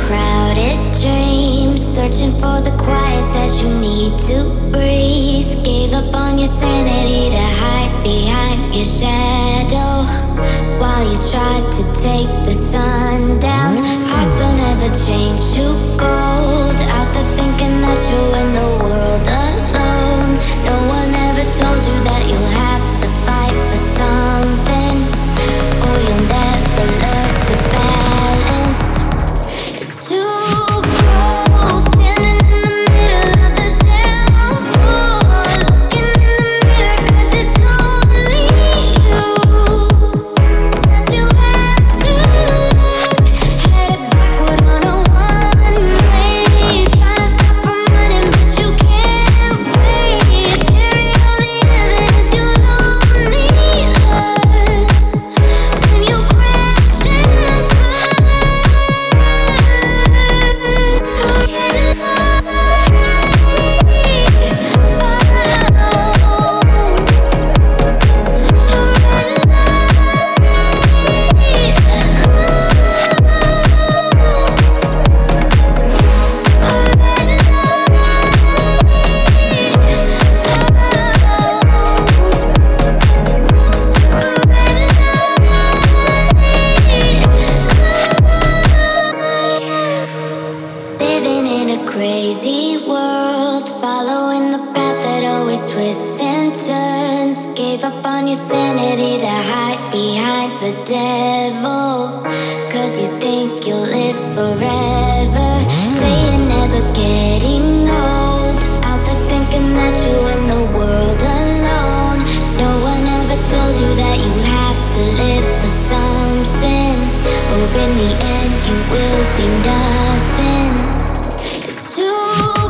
crowded dreams, searching for the quiet that you need to breathe. Gave up on your sanity to hide behind your shadow, while you tried to take the sun down. Hearts don't ever change to gold, out there thinking that you're in the world alone. No one ever told you that you'll have to fight for something, or you'll never learn to balance. It's too cold, standing in the middle of the downpour, looking in the mirror 'cause it's only you that you have to lose. Headed backward on a one-way, trying to stop from running but you can't wait. Bury all the evidence you lonely learn when you crash and burn. Living in a crazy world, following the path that always twists and turns. Gave up on your sanity to hide behind the devil, 'cause you think you'll live forever. Say you're never getting old, out there thinking that you're in the world alone. No one ever told you that you have to live for something, or in the end you will be nothing. It's too